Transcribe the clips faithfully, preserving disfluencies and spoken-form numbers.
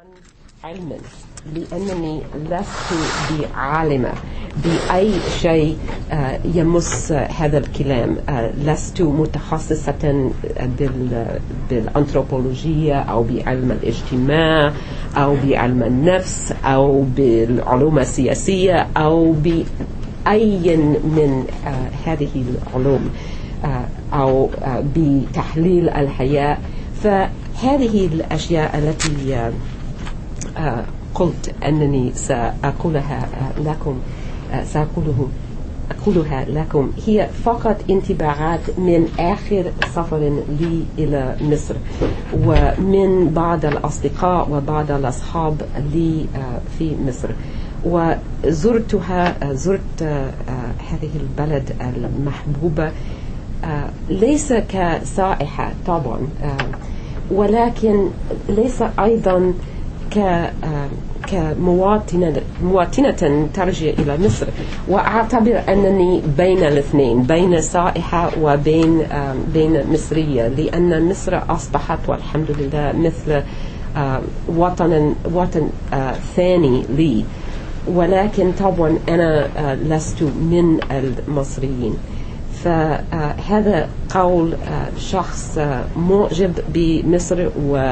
عن علم، لأنني لست بعالمة بأي شيء يمس هذا الكلام. لست متخصصة بالأنثروبولوجيا أو بعلم الاجتماع أو بعلم النفس أو بالعلوم السياسية أو بأي من هذه العلوم أو بتحليل الحياة. فهذه الأشياء التي قلت أنني سأقولها لكم سأقوله أقولها لكم هي فقط انطباعات من آخر سفر لي إلى مصر، ومن بعض الأصدقاء وبعض الأصحاب لي في مصر. وزرتها زرت هذه البلد المحبوبة ليس كسائحة طبعا، ولكن ليس أيضا ك كمواطنة مواطنة ترجع إلى مصر. وأعتبر أنني بين الاثنين، بين سائحة وبين بين مصرية، لأن مصر أصبحت والحمد لله مثل وطن وطن ثاني لي، ولكن طبعا أنا لست من المصريين. فهذا قول شخص معجب بمصر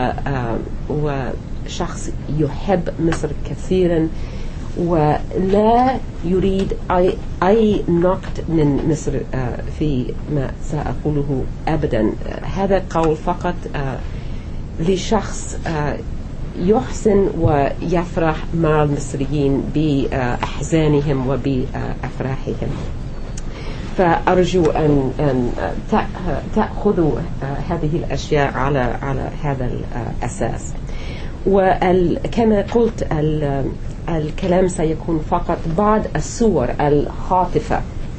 وشخص يحب مصر كثيرا ولا يريد أي, أي نقد من مصر في ما سأقوله أبدا. هذا قول فقط لشخص يحسن ويفرح مع المصريين بأحزانهم وبأفراحهم. فأرجو أن أن تأخذوا هذه الأشياء على على هذا الأساس. وكما قلت الكلام سيكون فقط بعض الصور الخاطفة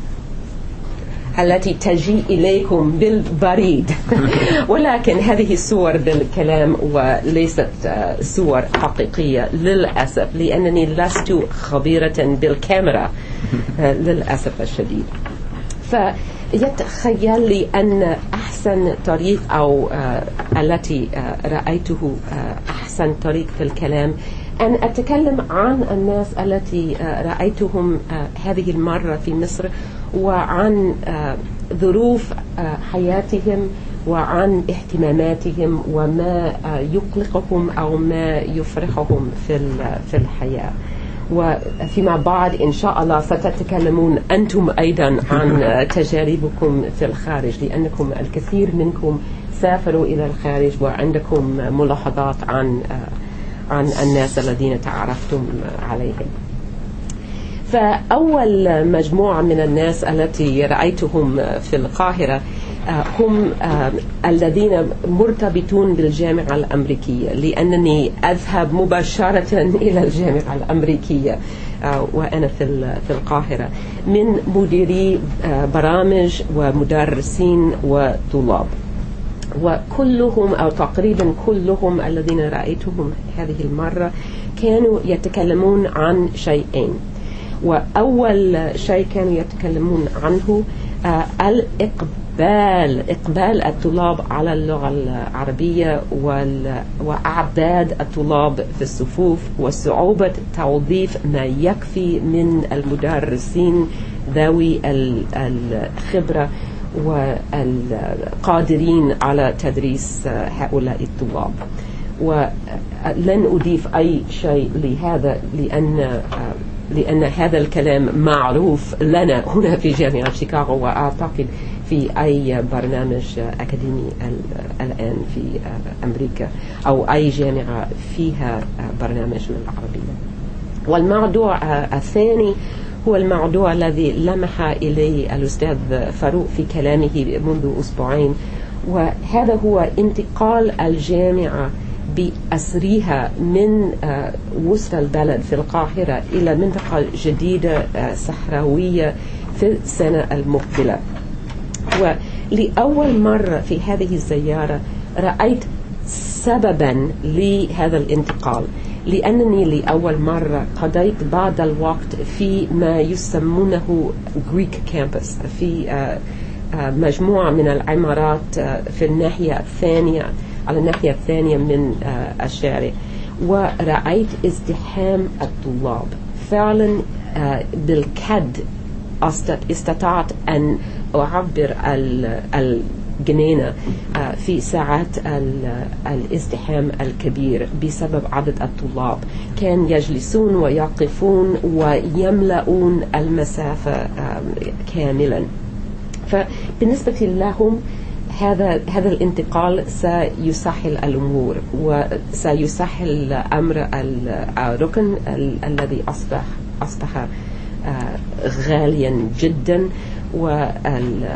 التي تجي إليكم بالبريد ولكن هذه الصور بالكلام وليست صور حقيقية للأسف، لأنني لست خبيرة بالكاميرا للأسف الشديد. فيتخيل لي أن أحسن طريق أو آه التي آه رأيته آه أحسن طريق في الكلام أن أتكلم عن الناس التي آه رأيتهم آه هذه المرة في مصر، وعن آه ظروف آه حياتهم وعن اهتماماتهم وما آه يقلقهم أو ما يفرحهم في في الحياة. وفيما بعد إن شاء الله ستتكلمون أنتم أيضا عن تجاربكم في الخارج، لأنكم الكثير منكم سافروا إلى الخارج وعندكم ملاحظات عن عن الناس الذين تعرفتم عليهم. فأول مجموعة من الناس التي رأيتهم في القاهرة هم الذين مرتبطون بالجامعة الأمريكية، لأنني أذهب مباشرة إلى الجامعة الأمريكية وأنا في في القاهرة، من مديري برامج ومدرسين وطلاب. وكلهم أو تقريبا كلهم الذين رأيتهم هذه المرة كانوا يتكلمون عن شيئين. وأول شيء كانوا يتكلمون عنه الإقبال إقبال الطلاب على اللغة العربية وأعداد الطلاب في الصفوف وصعوبة توظيف ما يكفي من المدرسين ذوي الخبرة والقادرين على تدريس هؤلاء الطلاب. ولن أضيف أي شيء لهذا لأن لأن هذا الكلام معروف لنا هنا في جامعة شيكاغو، وأعتقد في أي برنامج أكاديمي الآن في أمريكا أو أي جامعة فيها برنامج للعربية. والموضوع الثاني هو الموضوع الذي لمح إليه الأستاذ فاروق في كلامه منذ أسبوعين، وهذا هو انتقال الجامعة بأسرها من وسط البلد في القاهرة إلى منطقة جديدة صحراوية في السنة المقبلة. ولأول مرة في هذه الزيارة رأيت سببا لهذا الانتقال، لأنني لأول مرة قضيت بعض الوقت في ما يسمونه Greek Campus، في مجموعة من العمارات في الناحية الثانية على الناحية الثانية من الشارع. ورأيت ازدحام الطلاب فعلا. بالكاد استطعت أن أعبر الجنينة في ساعات الازدحام الكبير بسبب عدد الطلاب. كان يجلسون ويقفون ويملؤون المسافة كاملا. فبالنسبة لهم هذا هذا الانتقال سيسهل الأمور وسيسهل أمر الركن الذي أصبح أصبح غاليا جدا، وأمر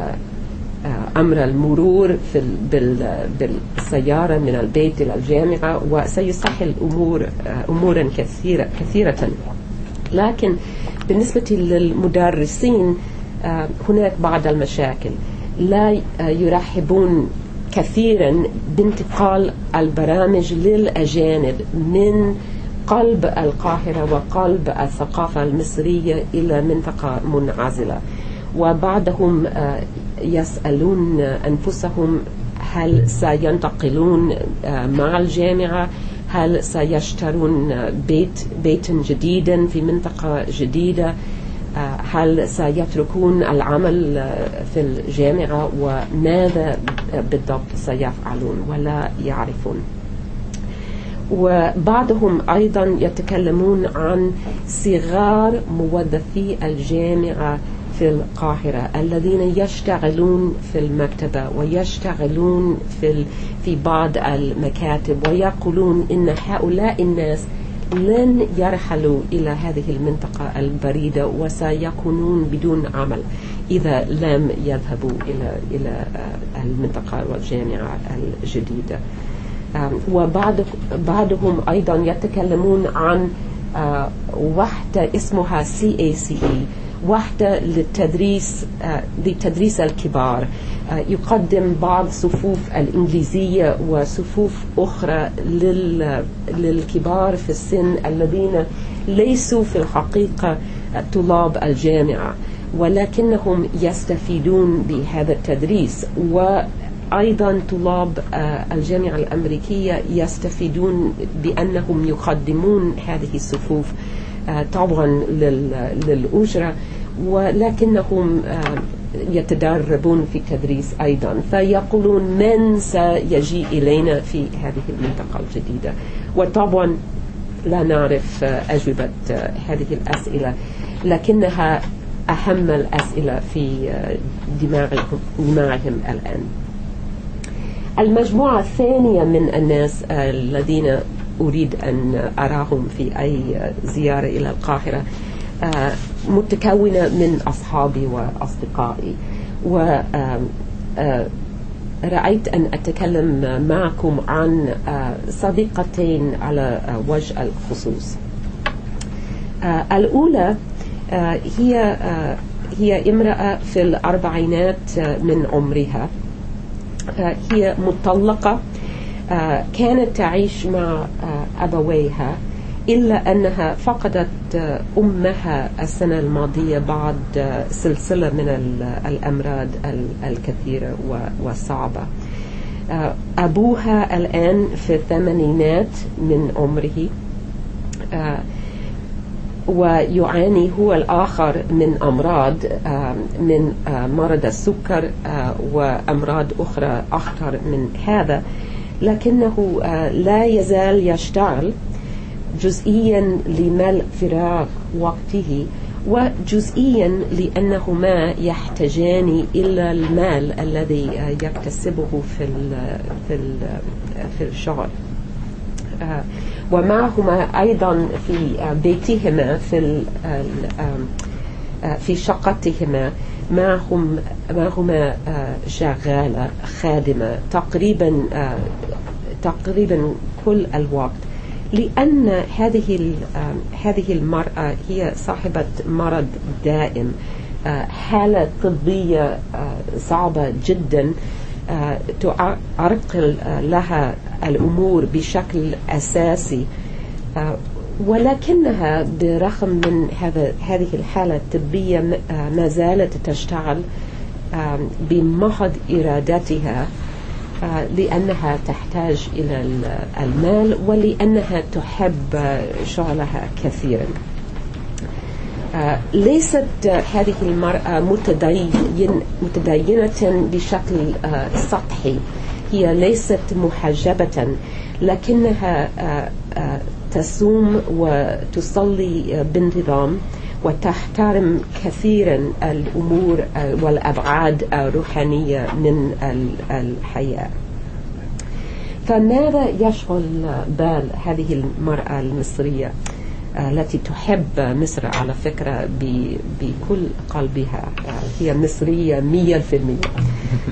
المرور في بالسيارة من البيت إلى الجامعة، وسيسهل أمور أمورا كثيرة كثيرة. لكن بالنسبة للمدرسين هناك بعض المشاكل. لا يرحبون كثيرا بانتقال البرامج للأجانب من قلب القاهرة وقلب الثقافة المصرية إلى منطقة منعزلة، وبعضهم يسألون أنفسهم هل سينتقلون مع الجامعة، هل سيشترون بيت بيت جديدا في منطقة جديدة، هل سيتركون العمل في الجامعة، وماذا بالضبط سيفعلون ولا يعرفون. وبعضهم أيضا يتكلمون عن صغار موظفي الجامعة في القاهرة الذين يشتغلون في المكتبة ويشتغلون في في بعض المكاتب، ويقولون إن هؤلاء الناس لن يرحلوا إلى هذه المنطقة البعيدة وسيكونون بدون عمل إذا لم يذهبوا إلى إلى المنطقة والجامعة الجديدة. وبعضهم أيضا يتكلمون عن وحدة اسمها سي إيه سي إي، وحدة للتدريس لتدريس الكبار، يقدم بعض صفوف الإنجليزية وصفوف أخرى للكبار في السن الذين ليسوا في الحقيقة طلاب الجامعة، ولكنهم يستفيدون بهذا التدريس. وأيضا طلاب الجامعة الأمريكية يستفيدون بأنهم يقدمون هذه الصفوف طبعا للأجرة، ولكنهم يتدربون في التدريس أيضا. فيقولون من سيجي إلينا في هذه المنطقة الجديدة؟ وطبعا لا نعرف أجوبة هذه الأسئلة، لكنها أهم الأسئلة في دماغهم, دماغهم الآن. المجموعة الثانية من الناس الذين أريد أن أراهم في أي زيارة إلى القاهرة متكونة من أصحابي وأصدقائي، ورأيت أن أتكلم معكم عن صديقتين على وجه الخصوص. الأولى هي هي امرأة في الأربعينات من عمرها، هي مطلقة، كانت تعيش مع أبويها، إلا أنها فقدت أمها السنة الماضية بعد سلسلة من الأمراض الكثيرة والصعبة. أبوها الآن في الثمانينات من عمره، ويعاني هو الآخر من أمراض من مرض السكر وأمراض أخرى أخطر من هذا، لكنه لا يزال يشتغل جزئيا لملء فراغ وقته، وجزئيا لأنهما يحتاجان إلى المال الذي يكتسبه في في في الشغل. ومعهما أيضا في بيتهما في في شقتهما معهم معهما شغالة خادمة تقريبا تقريبا كل الوقت، لأن هذه هذه المرأة هي صاحبة مرض دائم، حالة طبية صعبة جدا تعرقل لها الأمور بشكل أساسي، ولكنها برغم من هذا هذه الحالة الطبية ما زالت تشتغل بمحض إرادتها لأنها تحتاج إلى المال ولأنها تحب شغلها كثيرا. ليست هذه المرأة متدين متدينة بشكل سطحي، هي ليست محجبة، لكنها تصوم وتصلي بانتظام وتحترم كثيرا الأمور والأبعاد الروحانية من الحياة. فماذا يشغل بال هذه المرأة المصرية التي تحب مصر على فكرة بكل قلبها؟ هي مصرية مية في المية.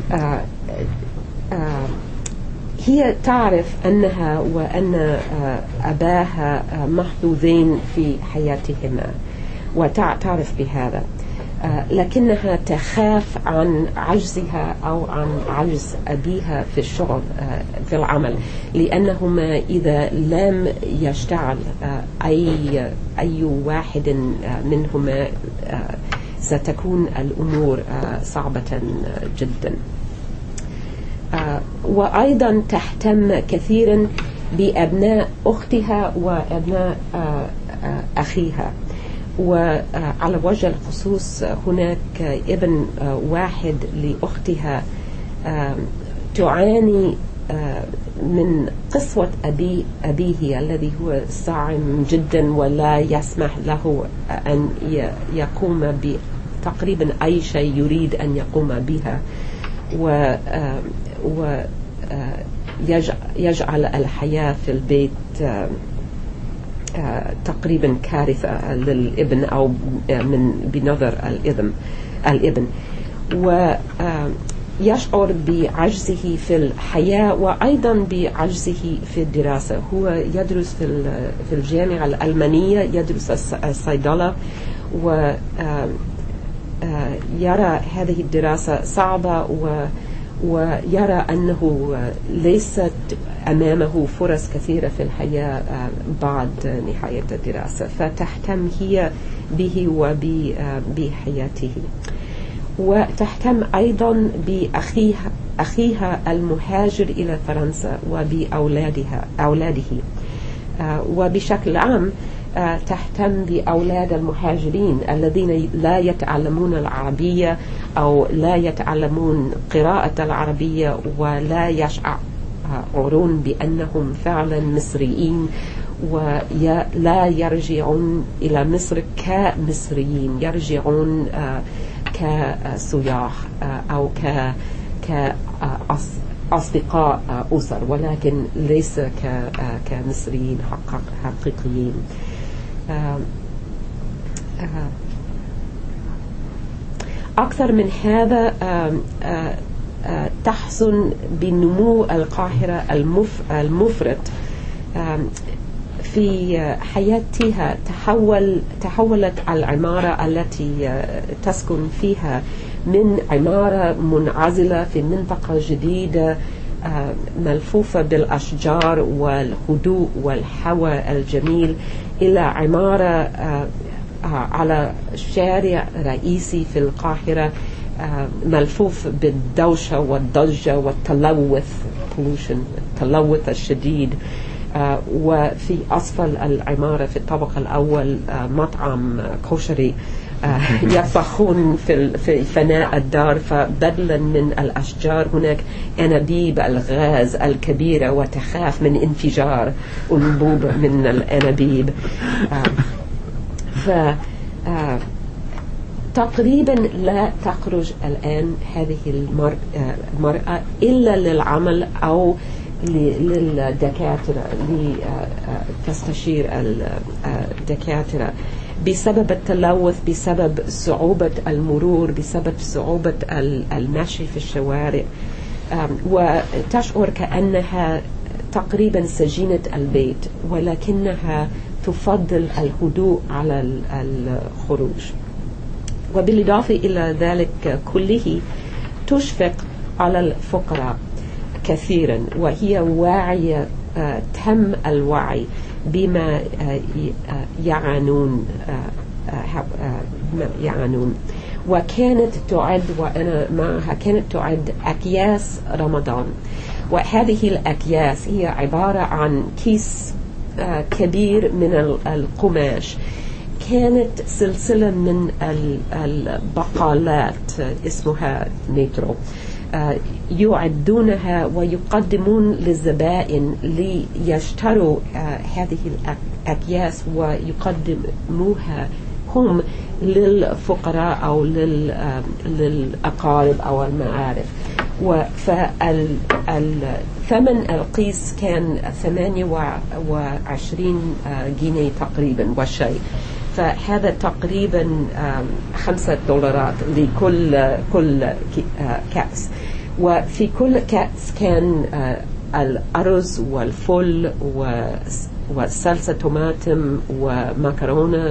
هي تعرف أنها وأن أباها محظوظين في حياتهما وتعترف بهذا، لكنها تخاف عن عجزها أو عن عجز أبيها في الشغل في العمل، لأنهما إذا لم يشتغل أي أي واحد منهما ستكون الأمور صعبة جدا. وأيضا تهتم كثيرا بأبناء أختها وأبناء أخيها. وعلى وجه الخصوص هناك ابن واحد لأختها تعاني من قسوة أبي أبيه الذي هو صاعم جدا ولا يسمح له أن يقوم بتقريبا أي شيء يريد أن يقوم بها، ويجعل الحياة في البيت تقريبا كارثة للابن أو من بنظر الابن الابن ويشعر بعجزه في الحياة وأيضا بعجزه في الدراسة. هو يدرس في الجامعة الألمانية، يدرس الصيدلة، ويرى هذه الدراسة صعبة ويرى أنه ليست أمامه فرص كثيرة في الحياة بعد نهاية الدراسة، فتهتم هي به وبحياته. وتهتم أيضا بأخيها أخيها المهاجر إلى فرنسا وبأولادها أولاده، وبشكل عام تهتم بأولاد المهاجرين الذين لا يتعلمون العربية أو لا يتعلمون قراءة العربية ولا يشعرون بأنهم فعلا مصريين ولا يرجعون إلى مصر كمصريين، يرجعون كسياح أو كأصدقاء أسر، ولكن ليس كمصريين حقيقيين. أكثر من هذا، تحسن بنمو القاهرة المفرط في حياتها. تحول تحولت العمارة التي تسكن فيها من عمارة منعزلة في منطقة جديدة ملفوفة بالأشجار والهدوء والهواء الجميل إلى عمارة على شارع رئيسي في القاهرة ملفوف بالدوشة والضجة والتلوث التلوث الشديد. وفي أسفل العمارة في الطابق الأول مطعم كشري يطبخون في في فناء الدار، فبدلا من الأشجار هناك أنابيب الغاز الكبيرة وتخاف من انفجار أنبوب من الأنابيب. ف تقريبا لا تخرج الآن هذه المرأة إلا للعمل أو للدكاترة لتستشير الدكاترة بسبب التلوث، بسبب صعوبة المرور، بسبب صعوبة المشي في الشوارع، وتشعر كأنها تقريبا سجينة البيت، ولكنها تفضل الهدوء على الخروج. وبالإضافة إلى ذلك كله تشفق على الفقراء كثيرا، وهي واعية تم الوعي بما يعانون يعانون وكانت تعد، وأنا معها كانت تعد أكياس رمضان، وهذه الأكياس هي عبارة عن كيس كبير من القماش. كانت سلسلة من البقالات اسمها مترو يعدونها ويقدمون للزبائن ليشتروا هذه الأكياس ويقدموها هم للفقراء أو للأقارب أو المعارف. فالثمن القيس كان ثمانية وعشرين جنيه تقريبا وشيء، فهذا تقريبا خمسة دولارات لكل كل كأس. وفي كل كأس كان الأرز والفول وصلصة طماطم ومكرونة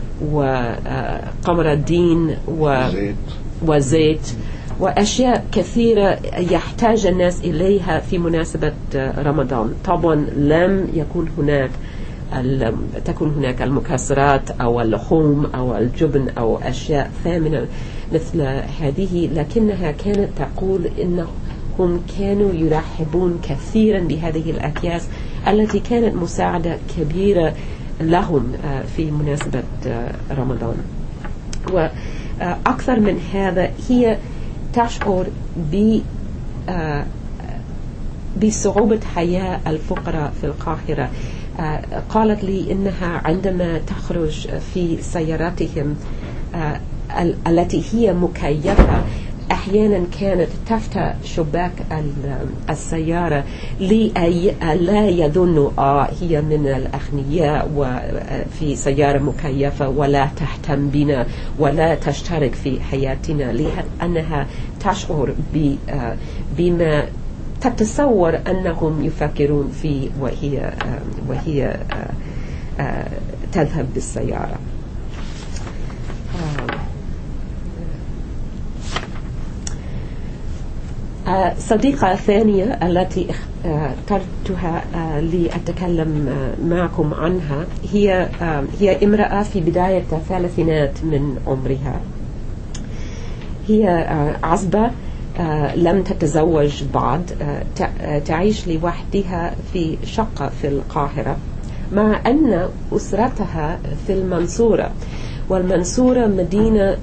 وقمردين وزيت وأشياء كثيرة يحتاج الناس إليها في مناسبة رمضان. طبعا لم يكن هناك تكون هناك المكسرات أو اللحوم أو الجبن أو أشياء ثامنة مثل هذه، لكنها كانت تقول إنهم كانوا يرحبون كثيرا بهذه الأكياس التي كانت مساعدة كبيرة لهم في مناسبة رمضان. وأكثر من هذا هي تشعر بصعوبة حياة الفقراء في القاهرة. قالت لي إنها عندما تخرج في سياراتهم التي هي مكيفة أحيانا كانت تفتح شباك السيارة لأي لا يظنوا آه هي من الأغنياء وفي سيارة مكيفة ولا تهتم بنا ولا تشترك في حياتنا، لأنها تشعر بما تتصور أنهم يفكرون فيه وهي وهي تذهب بالسيارة. صديقة ثانية التي اخترتها لأتكلم معكم عنها هي هي امرأة في بداية الثلاثينات من عمرها. هي عزبة، لم تتزوج بعد، تعيش لوحدها في شقة في القاهرة، مع أن أسرتها في المنصورة، والمنصورة مدينة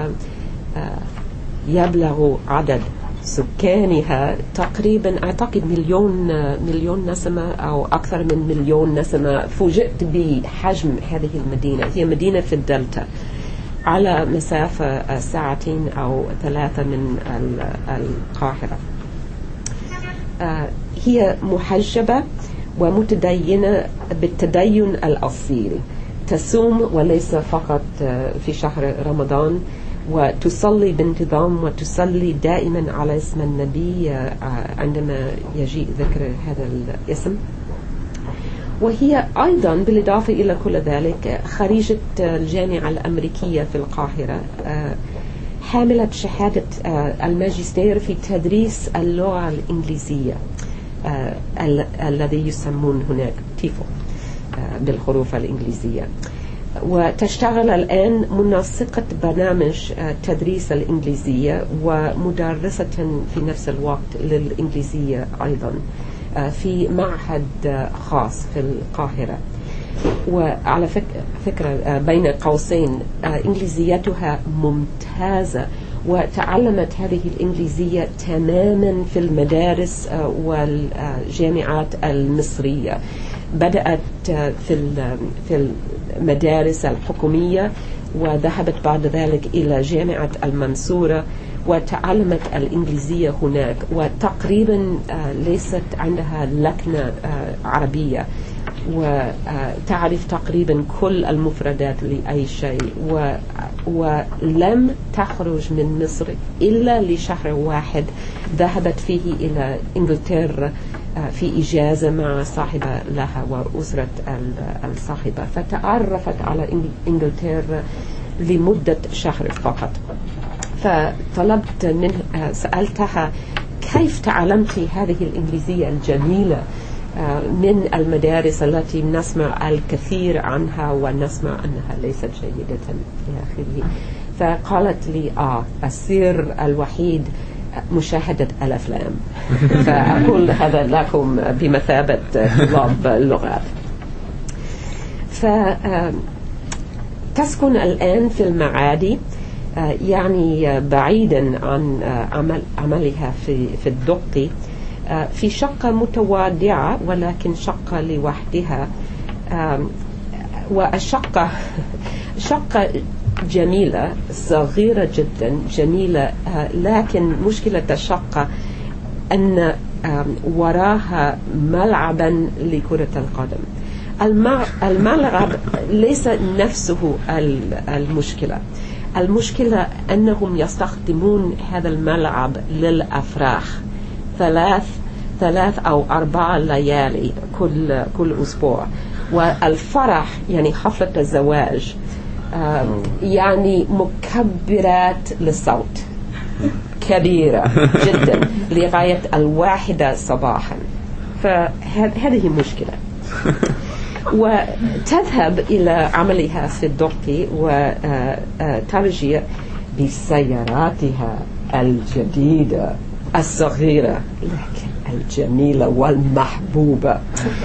يبلغ عدد سكانها تقريبا أعتقد مليون مليون نسمة أو أكثر من مليون نسمة. فوجئت بحجم هذه المدينة. هي مدينة في الدلتا على مسافة ساعتين أو ثلاثة من القاهرة. هي محجبة ومتدينة بالتدين الأصيل، تصوم وليس فقط في شهر رمضان، وتصلي بانتظام وتصلي دائما على اسم النبي عندما يجيء ذكر هذا الاسم. وهي أيضا بالإضافة إلى كل ذلك خريجة الجامعة الأمريكية في القاهرة، حاملة شهادة الماجستير في تدريس اللغة الإنجليزية الذي يسمون هناك تيفو بالحروف الإنجليزية، وتشتغل الآن منسقة برنامج تدريس الإنجليزية ومدرسة في نفس الوقت للإنجليزية أيضا في معهد خاص في القاهرة. وعلى فكرة بين قوسين إنجليزيتها ممتازة، وتعلمت هذه الإنجليزية تماما في المدارس والجامعات المصرية. بدأت في في المدارس الحكومية وذهبت بعد ذلك إلى جامعة المنصورة وتعلمت الإنجليزية هناك، وتقريبا ليست عندها لكنة عربية، وتعرف تقريبا كل المفردات لأي شيء، ولم تخرج من مصر إلا لشهر واحد ذهبت فيه إلى إنجلترا في إجازة مع صاحبة لها وأسرة الصاحبة، فتعرفت على إنجلترا لمدة شهر فقط. فطلبت منها، سألتها كيف تعلمت هذه الإنجليزية الجميلة من المدارس التي نسمع الكثير عنها ونسمع أنها ليست جيدة إلى آخره. فقالت لي آه السر الوحيد مشاهدة الأفلام. فأقول هذا لكم بمثابة طلاب اللغات. فتسكن الآن في المعادي، يعني بعيدا عن عمل عملها في في الدقي، في شقة متواضعة ولكن شقة لوحدها. والشقة شقة جميلة صغيرة جدا جميلة، لكن مشكلة الشقة أن وراها ملعبا لكرة القدم. الملعب ليس نفسه المشكلة. المشكلة أنهم يستخدمون هذا الملعب للأفراح ثلاث ثلاث أو أربع ليالي كل كل أسبوع. والفرح يعني حفلة الزواج يعني مكبرات للصوت كبيرة جدا لغاية الواحدة صباحا. فهذه مشكلة. وتذهب إلى عملها في الدقي وترجع بسياراتها الجديدة الصغيرة لكن الجميلة والمحبوبة،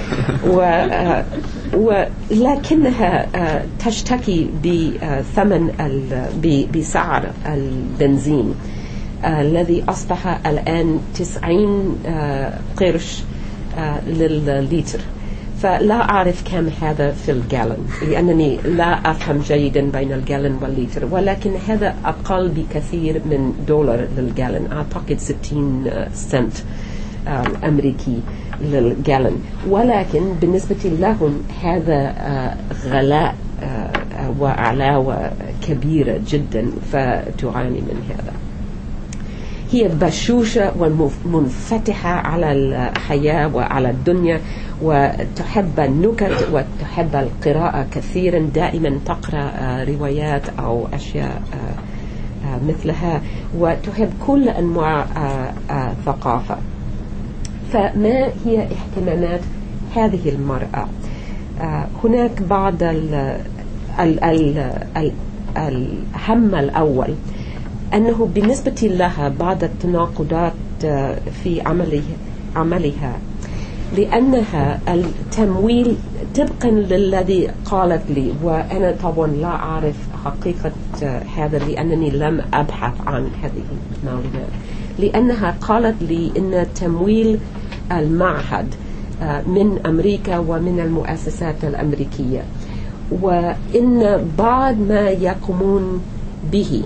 ولكنها تشتكي بثمن بسعر البنزين الذي أصبح الآن تسعين قرش لللتر. فلا أعرف كم هذا في الجالن لأنني لا أفهم جيدا بين الجالن واللتر، ولكن هذا أقل بكثير من دولار للجالن، أعتقد ستين سنت أمريكي للجالن. ولكن بالنسبة لهم هذا غلاء وعلاوة كبيرة جدا، فتعاني من هذا. هي بشوشة ومنفتحة على الحياة وعلى الدنيا، وتحب النكت وتحب القراءة كثيرا، دائما تقرأ روايات أو أشياء مثلها، وتحب كل أنواع ثقافة. فما هي اهتمامات هذه المرأة؟ هناك بعض ال ال ال الهم الأول أنه بالنسبة لها بعض التناقضات في عمله عملها، لأنها التمويل طبقا للذي قالت لي، وأنا طبعا لا أعرف حقيقة هذا لأنني لم أبحث عن هذه المعلومات، لأنها قالت لي إن تمويل المعهد من أمريكا ومن المؤسسات الأمريكية، وإن بعض ما يقومون به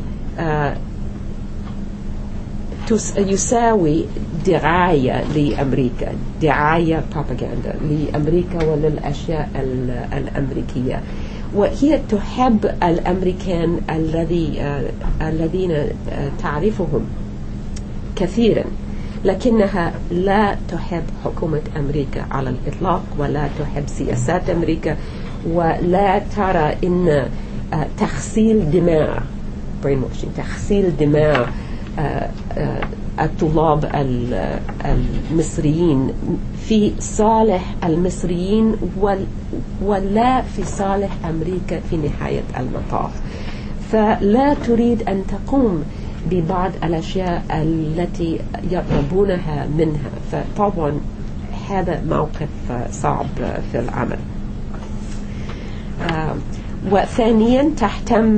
يساوي دعاية لأمريكا، دعاية بروباغندا لأمريكا وللأشياء الأمريكية. وهي تحب الأمريكان الذي الذين تعرفهم كثيرا، لكنها لا تحب حكومة أمريكا على الإطلاق، ولا تحب سياسات أمريكا، ولا ترى إن تغسيل دماء تغسيل دماء الطلاب المصريين في صالح المصريين ولا في صالح أمريكا في نهاية المطاف. فلا تريد أن تقوم ببعض الأشياء التي يطلبونها منها. فطبعا هذا موقف صعب في العمل. وثانيا تهتم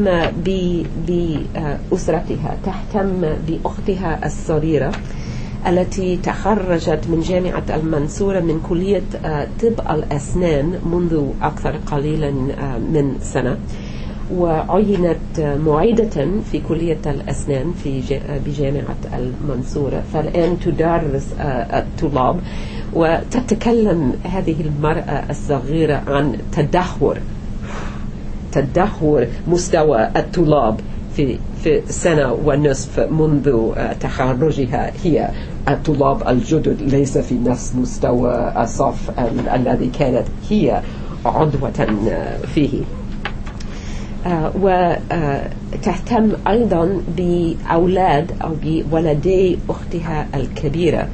بأسرتها، تهتم بأختها الصغيرة التي تخرجت من جامعة المنصورة من كلية طب الأسنان منذ أكثر قليلا من سنة، وعينت معيدة في كلية الأسنان في بجامعة المنصورة، فالآن تدرس الطلاب. وتتكلم هذه المرأة الصغيرة عن تدهور تدهور مستوى الطلاب في في سنة ونصف منذ تخرجها. هي الطلاب الجدد ليس في نفس مستوى الصف الذي كانت هي عضوة فيه. وتهتم أيضا بأولاد أو بولدي أختها الكبيرة،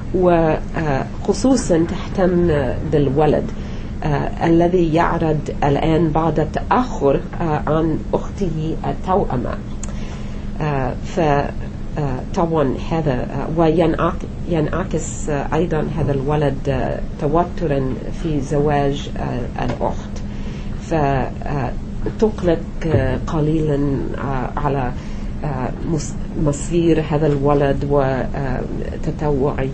وخصوصا تهتم بالولد آه الذي يعرض الآن بعد التأخر آه عن أخته التوأمة. آه طبعا هذا وينعكس أيضا هذا الولد توترا في زواج الأخت، فتقلق قليلا على مصير هذا الولد وتطوعه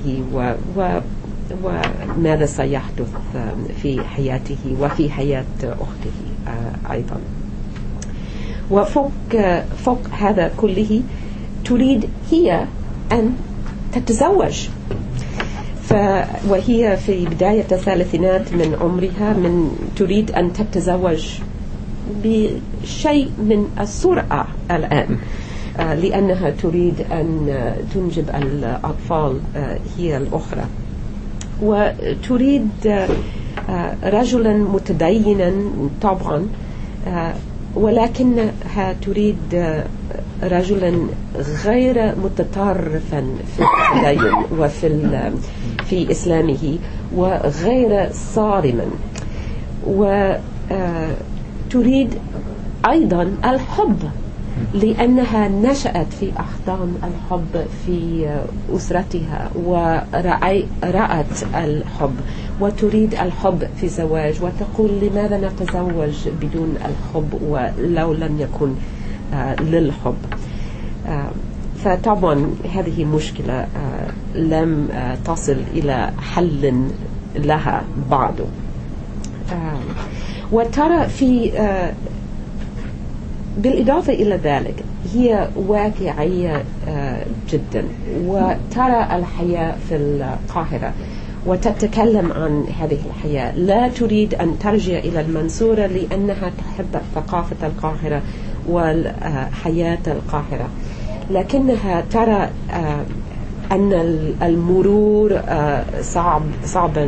وماذا سيحدث في حياته وفي حياة أخته أيضا. وفوق فوق هذا كله تريد هي أن تتزوج، وهي في بداية الثلاثينات من عمرها من تريد أن تتزوج بشيء من السرعة الآن، لأنها تريد أن تنجب الأطفال هي الأخرى، وتريد رجلا متدينا طبعا، ولكنها تريد رجلا غير متطرفا في التدين وفي في إسلامه وغير صارما، وتريد أيضا الحب لأنها نشأت في أحضان الحب في أسرتها ورأت الحب وتريد الحب في زواج، وتقول لماذا نتزوج بدون الحب ولو لم يكن للحب. فطبعا هذه مشكلة لم تصل إلى حل لها بعد. وترى في بالإضافة إلى ذلك هي واقعية جدا، وترى الحياة في القاهرة وتتكلم عن هذه الحياة، لا تريد أن ترجع إلى المنصورة لأنها تحب ثقافة القاهرة والحياة القاهرة، لكنها ترى أن المرور صعب صعب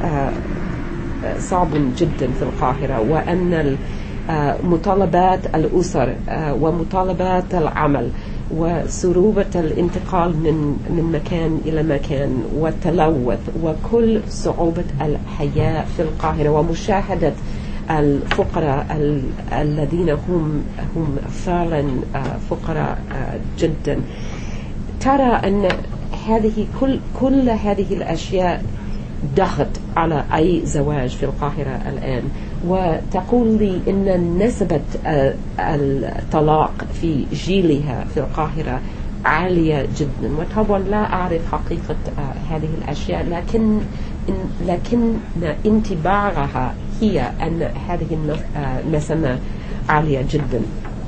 صعب جدا في القاهرة، وأن مطالبات الأسر ومطالبات العمل وصعوبة الانتقال من من مكان إلى مكان والتلوث وكل صعوبة الحياة في القاهرة ومشاهدة الفقراء الذين هم هم فعلا فقراء جدا، ترى أن هذه كل كل هذه الأشياء ضغط على أي زواج في القاهرة الآن، وتقول لي إن نسبة الطلاق في جيلها في القاهرة عالية جدا، وطبعا لا أعرف حقيقة هذه الأشياء، لكن لكن انطباعها هي أن هذه النسبة عالية جدا،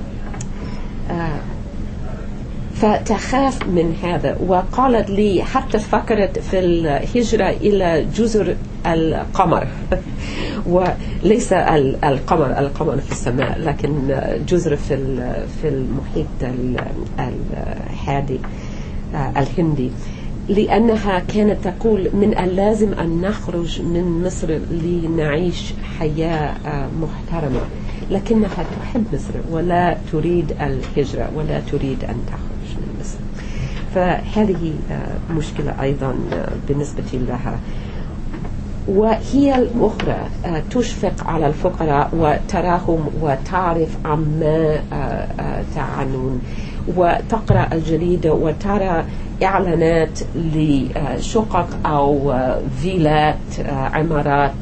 فتخاف من هذا. وقالت لي حتى فكرت في الهجرة إلى جزر القمر وليس القمر القمر في السماء، لكن جزر في في المحيط الهادي الهندي، لأنها كانت تقول من اللازم أن نخرج من مصر لنعيش حياة محترمة، لكنها تحب مصر ولا تريد الهجرة ولا تريد أن تخرج من مصر. فهذه مشكلة أيضا بالنسبة لها. وهي الأخرى تشفق على الفقراء وتراهم وتعرف عما تعنون، وتقرأ الجريدة وترى إعلانات لشقق أو فيلات عمارات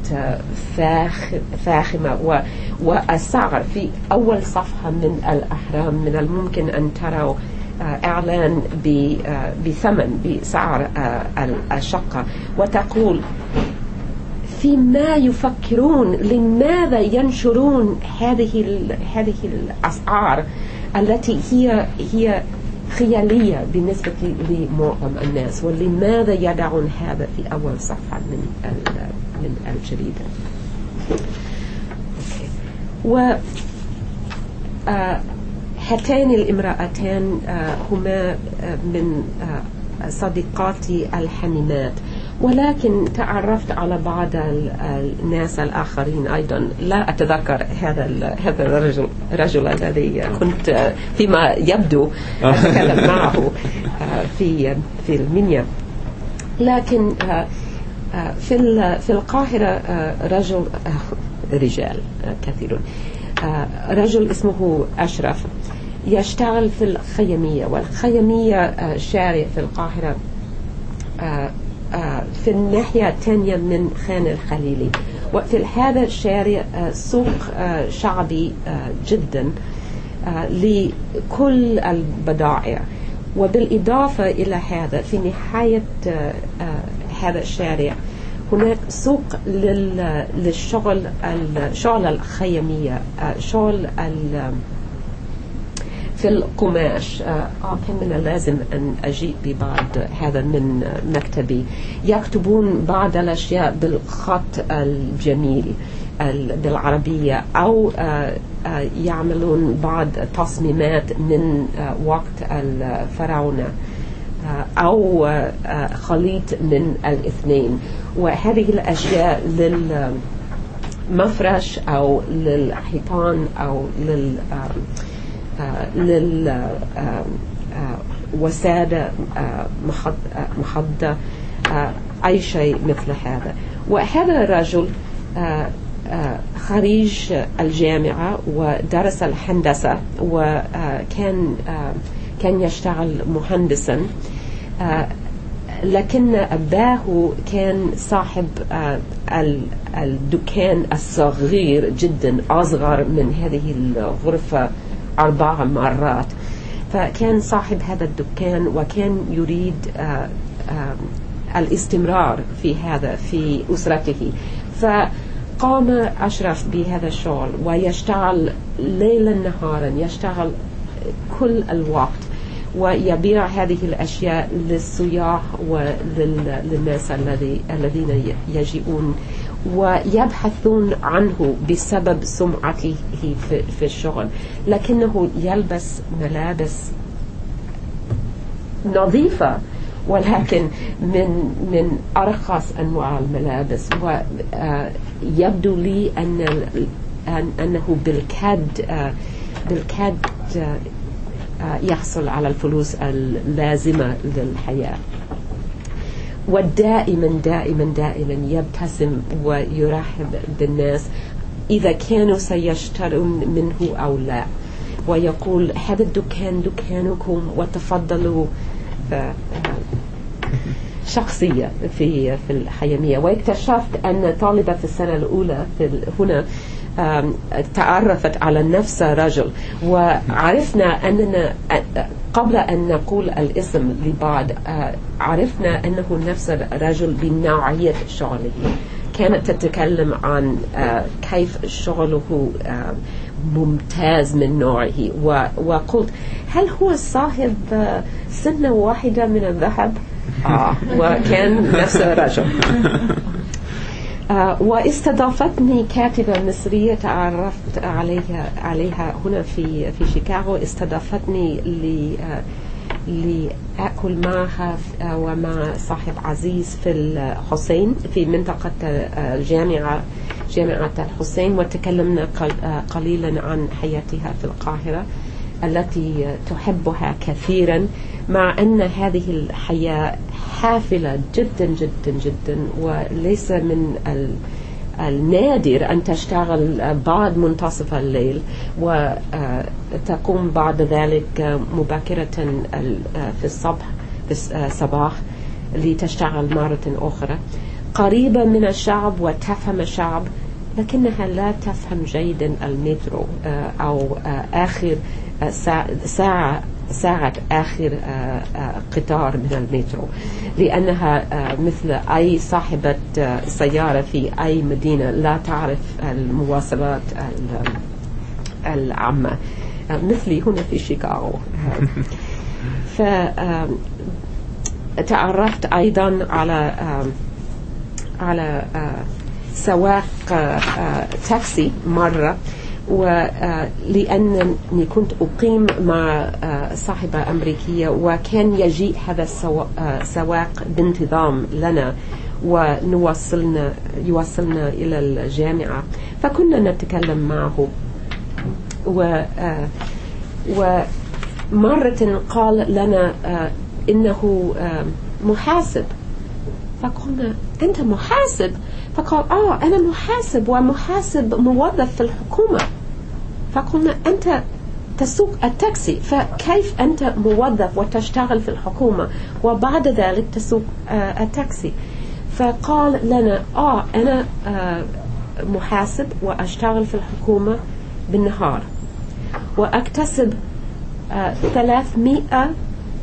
فاخمة، والسعر في أول صفحة من الأهرام من الممكن أن تروا إعلان بثمن بسعر الشقة، وتقول فيما يفكرون لماذا ينشرون هذه هذه الأسعار التي هي هي خيالية بالنسبة لمعظم الناس، ولماذا يدعون هذا في أول صفحة من من الجريدة. و هاتان الامرأتان هما من صديقاتي الحميمات، ولكن تعرفت على بعض الناس الآخرين أيضا. لا أتذكر هذا هذا الرجل الرجل الذي كنت فيما يبدو أتكلم معه في في المنيا، لكن في في القاهرة رجل رجال كثيرون، رجل اسمه أشرف، يشتغل في الخيمية، والخيمية شارع في القاهرة في الناحية الثانية من خان الخليلي، وفي هذا الشارع سوق شعبي جدا لكل البضائع. وبالإضافة إلى هذا في نهاية هذا الشارع هناك سوق للشغل الشغل الخيمية، شغل في القماش. آه كان من اللازم أن أجيء ببعض هذا من مكتبي. يكتبون بعض الأشياء بالخط الجميل بالعربية، أو آه آه يعملون بعض تصميمات من آه وقت الفراعنة، آه أو آه خليط من الاثنين. وهذه الأشياء للمفرش أو للحيطان أو لل للوسادة مخدة، أي شيء مثل هذا. وهذا الرجل خريج الجامعة ودرس الهندسة، وكان كان يشتغل مهندسا، لكن أباه كان صاحب الدكان الصغير جدا، أصغر من هذه الغرفة أربع مرات. فكان صاحب هذا الدكان وكان يريد آآ آآ الاستمرار في هذا في أسرته، فقام أشرف بهذا الشغل ويشتغل ليلا نهارا، يشتغل كل الوقت ويبيع هذه الأشياء للسياح وللناس الذين يجيئون ويبحثون عنه بسبب سمعته في الشغل. لكنه يلبس ملابس نظيفة، ولكن من من أرخص أنواع الملابس. ويبدو لي أن أنه بالكاد بالكاد يحصل على الفلوس اللازمة للحياة. ودائما دائما دائما يبتسم ويرحب بالناس إذا كانوا سيشترون منه أو لا، ويقول هذا الدكان دكانكم وتفضلوا. شخصية في في الخيمية. واكتشفت أن طالبة في السنة الأولى في هنا تعرفت على نفس رجل، وعرفنا أننا قبل أن نقول الاسم لبعض عرفنا أنه نفس الرجل بنوعية شغله. كانت تتكلم عن كيف شغله ممتاز من نوعه، وقلت هل هو صاحب سنة واحدة من الذهب؟ آه وكان نفس الرجل. آه واستضافتني كاتبة مصرية تعرفت عليها عليها هنا في في شيكاغو. استضافتني ل لأكل معها ومع صاحب عزيز في الحسين في منطقة الجامعة جامعة الحسين، وتكلمنا قليلا عن حياتها في القاهرة التي تحبها كثيرا، مع أن هذه الحياة حافلة جدا جدا جدا، وليس من النادر أن تشتغل بعد منتصف الليل وتقوم بعد ذلك مبكرة في الصبح في الصباح لتشتغل مرة أخرى. قريبة من الشعب وتفهم الشعب، لكنها لا تفهم جيدا المترو أو آخر ساعة ساعة آخر قطار من المترو، لأنها مثل أي صاحبة سيارة في أي مدينة لا تعرف المواصلات العامة مثلي هنا في شيكاغو. فتعرفت أيضا على على سواق تاكسي مرة، ولأنني كنت أقيم مع صاحبة أمريكية، وكان يجيء هذا السواق بانتظام لنا ونوصلنا يوصلنا إلى الجامعة، فكنا نتكلم معه. ومرة قال لنا إنه محاسب، فقلنا أنت محاسب؟ فقال آه أنا محاسب ومحاسب موظف في الحكومة. فقلنا أنت تسوق التاكسي، فكيف أنت موظف وتشتغل في الحكومة وبعد ذلك تسوق التاكسي؟ فقال لنا آه أنا آه محاسب وأشتغل في الحكومة بالنهار وأكتسب آه ثلاثمائة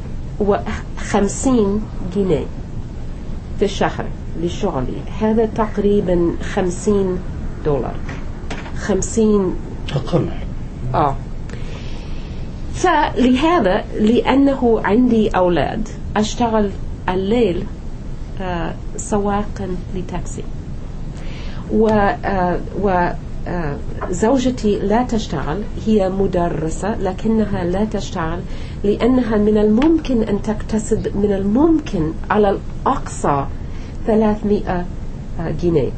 وخمسين جنيه في الشهر لشغلي. هذا تقريبا خمسين دولار، خمسين أقل. آه فلهذا لأنه عندي أولاد أشتغل الليل آه سواقا لتاكسي، وزوجتي لا تشتغل، هي مدرسة لكنها لا تشتغل لأنها من الممكن أن تكتسب من الممكن على الأقصى ثلاثمائة جنيه،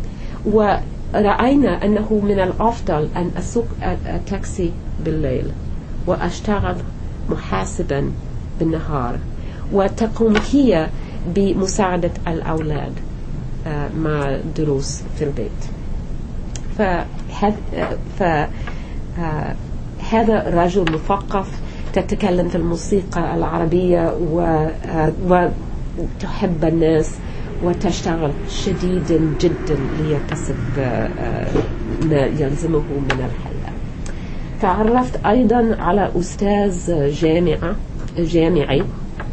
ورأينا أنه من الأفضل أن أسوق التاكسي بالليل وأشتغل محاسبا بالنهار، وتقوم هي بمساعدة الأولاد مع دروس في البيت. فهذا رجل مثقف تتكلم في الموسيقى العربية وتحب الناس وتشتغل شديدا جدا ليكتسب ما يلزمه من الحياة. تعرفت أيضا على أستاذ جامعة جامعي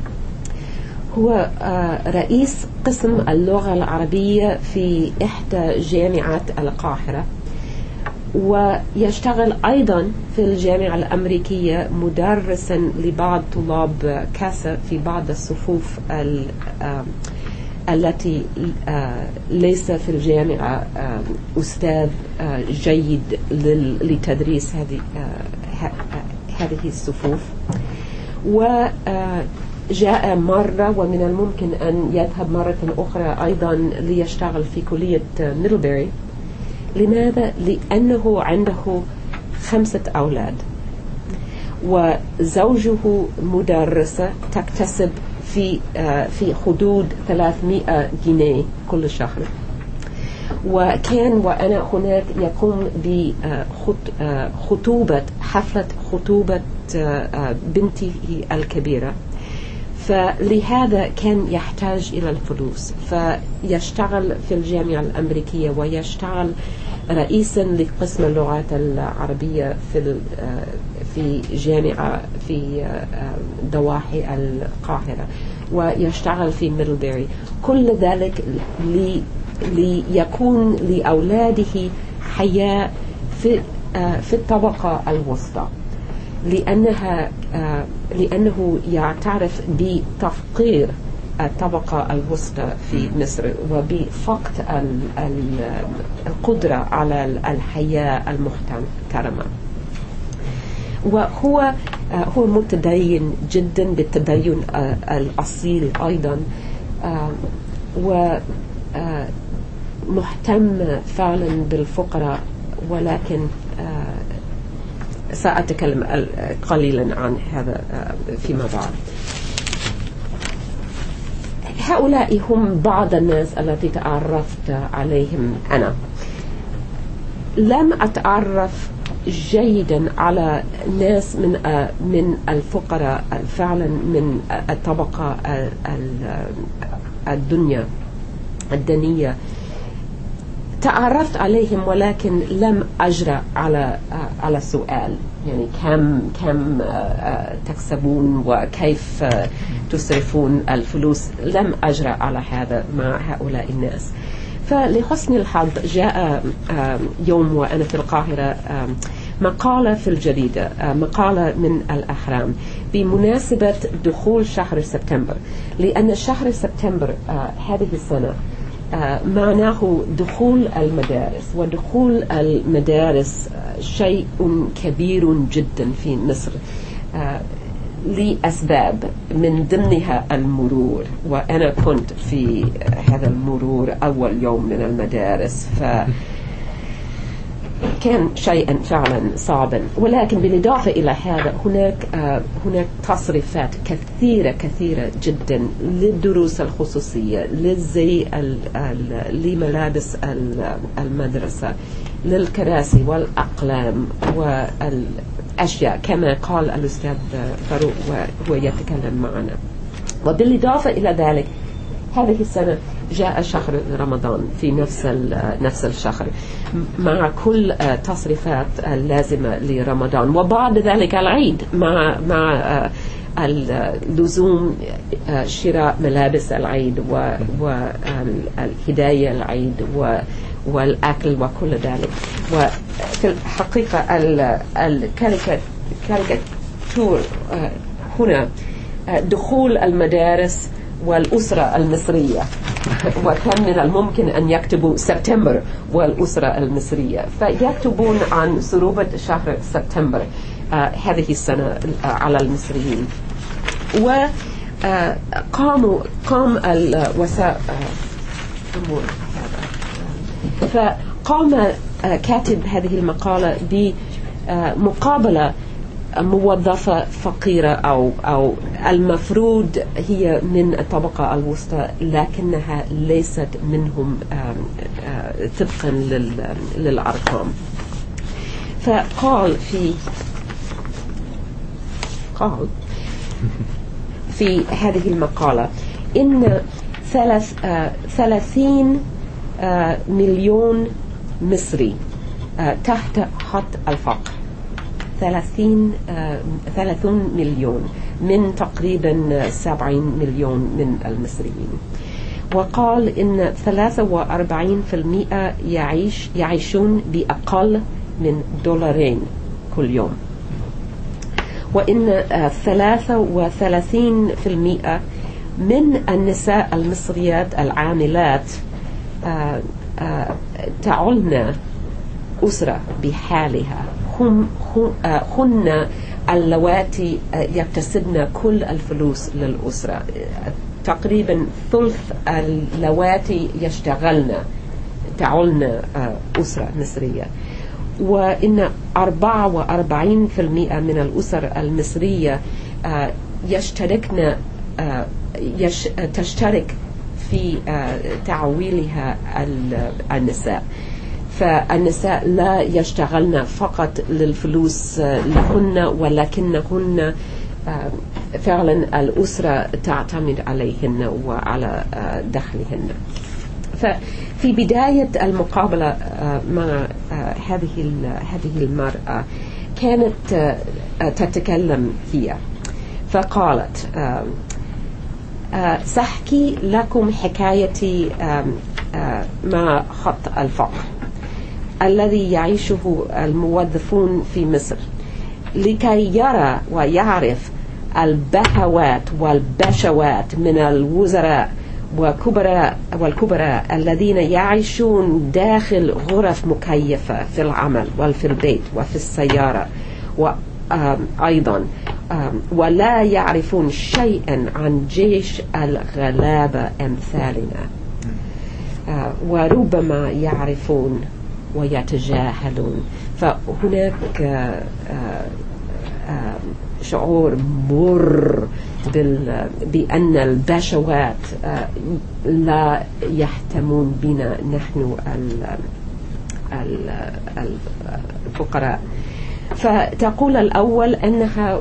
هو رئيس قسم اللغة العربية في إحدى جامعات القاهرة، ويشتغل أيضا في الجامعة الأمريكية مدرسا لبعض طلاب كاسا في بعض الصفوف التي ليس في الجامعة أستاذ جيد لتدريس هذه هذه الصفوف. وجاء مرة ومن الممكن أن يذهب مرة أخرى أيضا ليشتغل في كلية ميدلبري. لماذا؟ لأنه عنده خمسة أولاد وزوجه مدرسة تكتسب في في حدود ثلاثمائة جنيه كل شهر، وكان وأنا هناك يقوم بخطوبة حفلة خطوبة بنته الكبيرة، فلهذا كان يحتاج إلى الفلوس، فيشتغل في الجامعة الأمريكية ويشتغل رئيسا لقسم اللغات العربية في في جامعة في ضواحي القاهرة، ويشتغل في ميدلبري. كل ذلك لي ليكون لأولاده حياة في في الطبقة الوسطى، لأنها لأنه يعترف بتفقير الطبقة الوسطى في مصر وبفقد القدرة على الحياة المحترمة. وهو هو متدين جدا بالتدين الأصيل أيضا، ومهتم فعلا بالفقراء، ولكن سأتكلم قليلا عن هذا فيما بعد. هؤلاء هم بعض الناس التي تعرفت عليهم. أنا لم أتعرف جيدا على ناس من من الفقراء فعلا من الطبقة الدنيا الدنية، تعرفت عليهم ولكن لم أجرأ على على سؤال يعني كم كم تكسبون وكيف تصرفون الفلوس. لم أجرأ على هذا مع هؤلاء الناس. فلحسن الحظ جاء يوم وأنا في القاهرة مقالة في الجريدة، مقالة من الأهرام بمناسبة دخول شهر سبتمبر، لأن شهر سبتمبر هذه السنة معناه دخول المدارس، ودخول المدارس شيء كبير جدا في مصر لأسباب من ضمنها المرور، وأنا كنت في هذا المرور أول يوم من المدارس، فكان شيئا فعلا صعبا. ولكن بالإضافة إلى هذا هناك هناك تصريفات كثيرة كثيرة جدا للدروس الخصوصية، للزي لملابس المدرسة، للكراسي والأقلام أشياء كما قال الأستاذ فاروق وهو يتكلم معنا. وبالإضافة إلى ذلك هذه السنة جاء شهر رمضان في نفس نفس الشهر مع كل تصريفات اللازمة لرمضان، وبعد ذلك العيد مع مع اللزوم شراء ملابس العيد والهدايا العيد والأكل وكل ذلك. وفي الحقيقة الكاريكاتور هنا دخول المدارس والأسرة المصرية، وكان من الممكن أن يكتبوا سبتمبر والأسرة المصرية، فيكتبون عن صعوبة شهر سبتمبر آه هذه السنة آه على المصريين. وقاموا قام الوسائل فقام آه كاتب هذه المقالة بمقابلة موظفة فقيرة أو أو المفروض هي من الطبقة الوسطى لكنها ليست منهم طبقا للأرقام. فقال في قال في هذه المقالة إن ثلاث ثلاثين مليون مصري تحت خط الفقر، ثلاثين ثلاثون مليون من تقريبا سبعين مليون من المصريين. وقال إن ثلاثة وأربعين في المئة يعيش يعيشون بأقل من دولارين كل يوم، وإن ثلاثة وثلاثين في المئة من النساء المصريات العاملات تعولن أسرة بحالها، هم هن اللواتي يكتسبن كل الفلوس للأسرة. تقريبا ثلث اللواتي يشتغلن تعولن أسرة مصرية، وإن أربعة وأربعين في المئة من الأسر المصرية يشتركن يش تشترك في تعويلها النساء. فالنساء لا يشتغلن فقط للفلوس لهن، ولكنهن فعلا الأسرة تعتمد عليهن وعلى دخلهن. ففي بداية المقابلة مع هذه هذه المرأة كانت تتكلم هي، فقالت: سأحكي لكم حكايتي مع خط الفقر الذي يعيشه الموظفون في مصر، لكي يرى ويعرف البهوات والبشوات من الوزراء وكبراء والكبراء الذين يعيشون داخل غرف مكيفة في العمل وفي البيت وفي السيارة، وأيضا ولا يعرفون شيئا عن جيش الغلابة أمثالنا، وربما يعرفون ويتجاهلون. فهناك شعور مر بأن البشوات لا يهتمون بنا نحن الفقراء. فتقول الأول أنها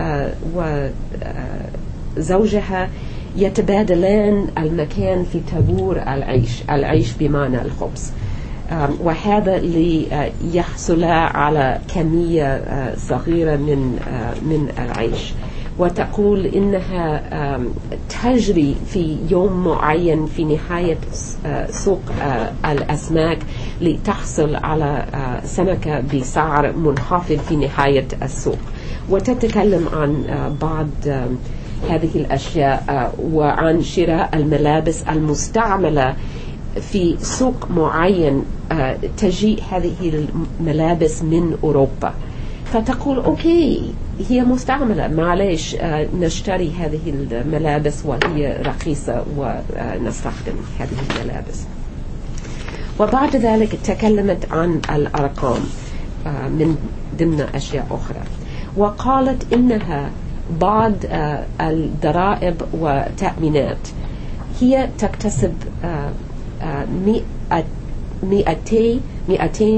وزوجها يتبادلان المكان في طابور العيش العيش بمعنى الخبز، وهذا ليحصل على كمية صغيرة من من العيش. وتقول إنها تجري في يوم معين في نهاية سوق الأسماك لتحصل على سمكة بسعر منخفض في نهاية السوق، وتتكلم عن بعض هذه الأشياء وعن شراء الملابس المستعملة في سوق معين. تجيء هذه الملابس من أوروبا، فتقول أوكي هي مستعملة، معليش نشتري هذه الملابس وهي رخيصة ونستخدم هذه الملابس. وبعد ذلك تكلمت عن الأرقام من ضمن أشياء أخرى، وقالت إنها بعض الضرائب والتأمينات هي تكتسب مئتين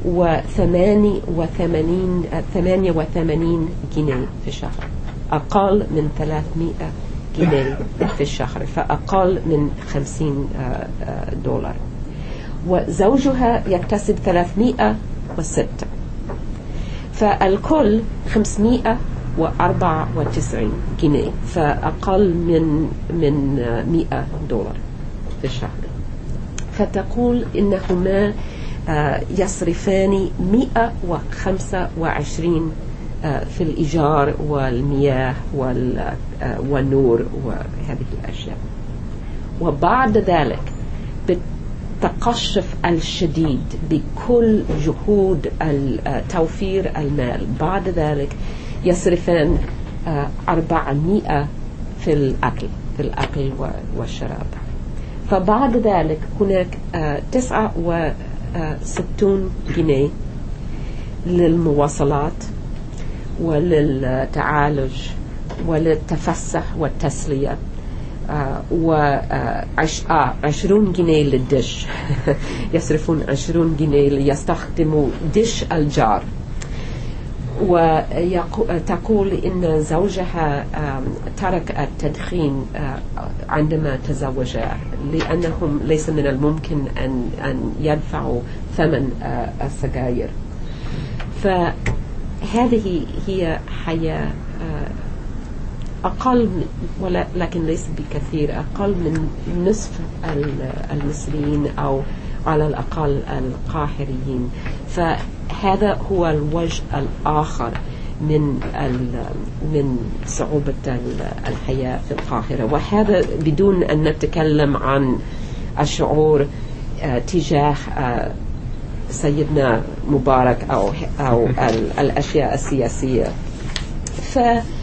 وثمانية وثمانين ثمانية وثمانين جنيه في الشهر، أقل من ثلاثمائة جنيه في الشهر، فأقل من خمسين دولار. وزوجها يكتسب ثلاثمائة وستة، فالكل خمسمائة وأربعة وتسعين جنيه، فأقل من من مئة دولار في الشهر. فتقول إنهما يصرفان مئة وخمسة وعشرين في الإيجار والمياه والنور وهذه الأشياء. وبعد ذلك بالتقشف الشديد بكل جهود توفير المال، بعد ذلك يصرفان أربعمائة في الأكل في الأكل والشراب. فبعد ذلك هناك تسعة وستون جنيه للمواصلات وللتعالج وللتفسح والتسلية، وعشرون جنيه للدش يصرفون عشرون جنيه ليستخدموا دش الجار. وتقول إن زوجها ترك التدخين عندما تزوجا لأنهم ليس من الممكن أن أن يدفعوا ثمن السجاير. فهذه هي حياة أقل، ولكن ليس بكثير، أقل من نصف المصريين أو على الأقل القاهريين. فهذا هو الوجه الآخر من من صعوبة الحياة في القاهرة، وهذا بدون أن نتكلم عن الشعور تجاه سيدنا مبارك أو أو الأشياء السياسية. ف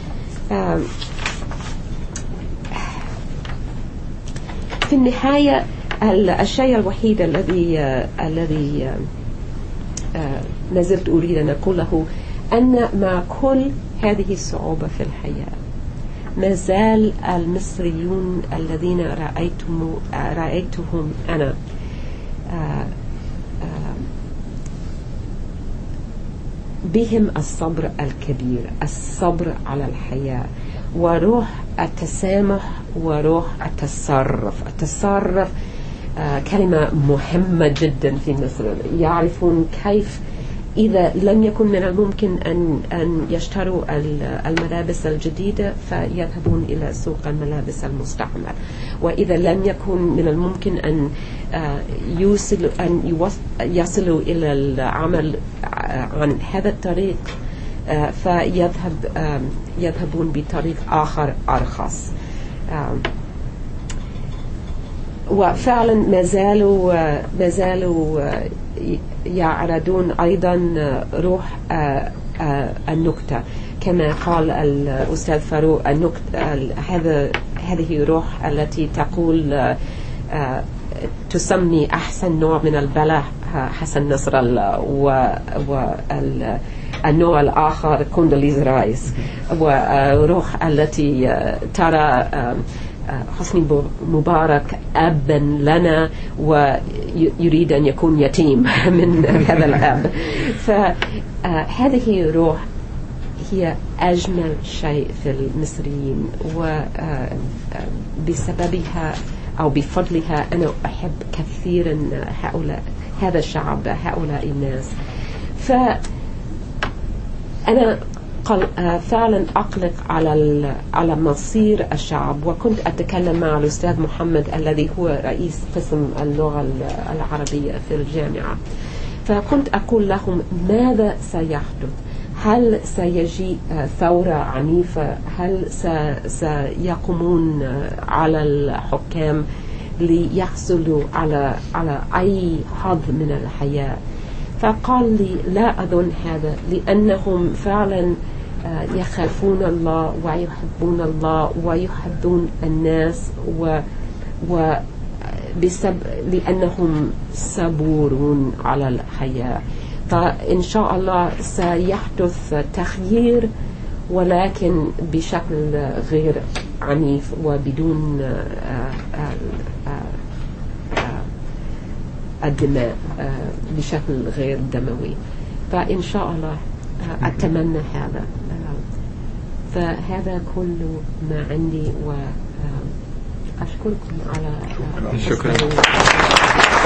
في النهاية الشيء الوحيد الذي الذي ما زلت أريد أن أقوله أن مع كل هذه الصعوبة في الحياة ما زال المصريون الذين رأيتم رأيتهم أنا بهم الصبر الكبير، الصبر على الحياة، وروح التسامح وروح التصرف. التصرف آه كلمة مهمة جدا في مصر. يعرفون كيف إذا لم يكن من الممكن أن أن يشتروا الملابس الجديدة فيذهبون إلى سوق الملابس المستعمل، وإذا لم يكن من الممكن أن يوصلوا أن يصلوا إلى العمل عن هذا الطريق فيذهب يذهبون بطريق آخر أرخص. وفعلا ما زالوا ما زالوا يعرضون أيضا روح النكتة كما قال الأستاذ فاروق. النكتة هذا هذه روح التي تقول تسمي أحسن نوع من البلح حسن نصر الله، والنوع الآخر كوندوليز رايس، وروح التي ترى حسني مبارك أبا لنا ويريد أن يكون يتيم من هذا الأب. فهذه روح هي أجمل شيء في المصريين، وبسببها أو بفضلها أنا أحب كثيرا هؤلاء هذا الشعب هؤلاء الناس. فأنا فعلا أقلق على على مصير الشعب. وكنت أتكلم مع الأستاذ محمد الذي هو رئيس قسم اللغة العربية في الجامعة، فكنت أقول لهم ماذا سيحدث؟ هل سيجي ثورة عنيفة؟ هل سيقومون على الحكام ليحصلوا على على أي حظ من الحياة؟ فقال لي لا أظن هذا، لأنهم فعلا يخافون الله ويحبون الله ويحبون الناس و وبسبب لأنهم صبورون على الحياة. فإن شاء الله سيحدث تغيير، ولكن بشكل غير عنيف وبدون الدماء بشكل غير دموي. فإن شاء الله أتمنى هذا. فهذا كل ما عندي، وأشكركم على شكرا.